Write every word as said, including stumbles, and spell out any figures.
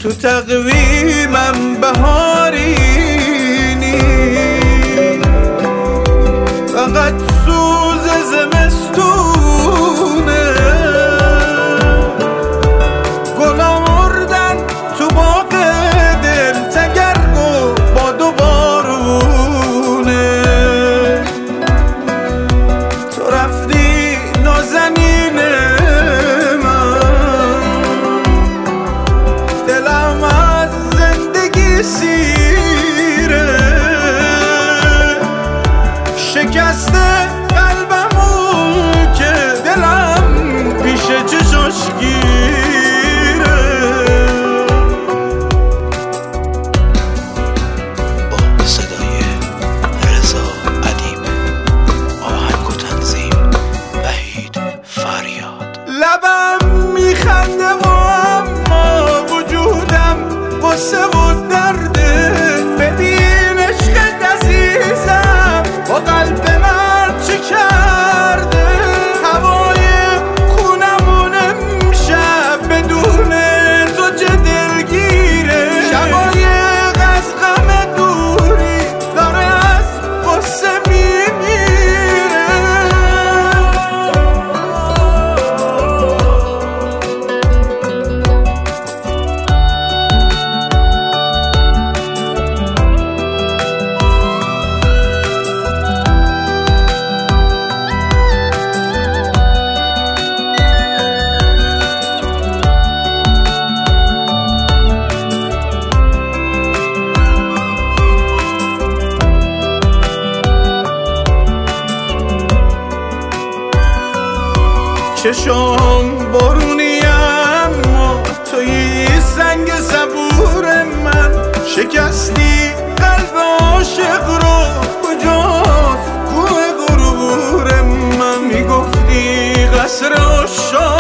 تو تقویمم بهارینی، فقط سوز زمستونه، گلا مردن تو باغ دل، تگرگ و باد و بارونه. تو رفتی نازنین من، دلم از زندگی سیره، شکسته قلبمو که دلم پیش چشاش گیره. با صدای رضا ادیب، آهنگ و تنظیم وحید فریاد. لبم میخنده و اما وجودم غصه و درده. ببین عشق عزیزم با قلب من چه کرده. هوای خونمون امشب بدون تو چه دلگیره. شبای از غم دوری داره از غصه میمیره. چشام بارونی اما توی سنگ صبور من. شکستی قلب عاشق رو، کجاست کوه غرور من. میگفتی قصر عشاق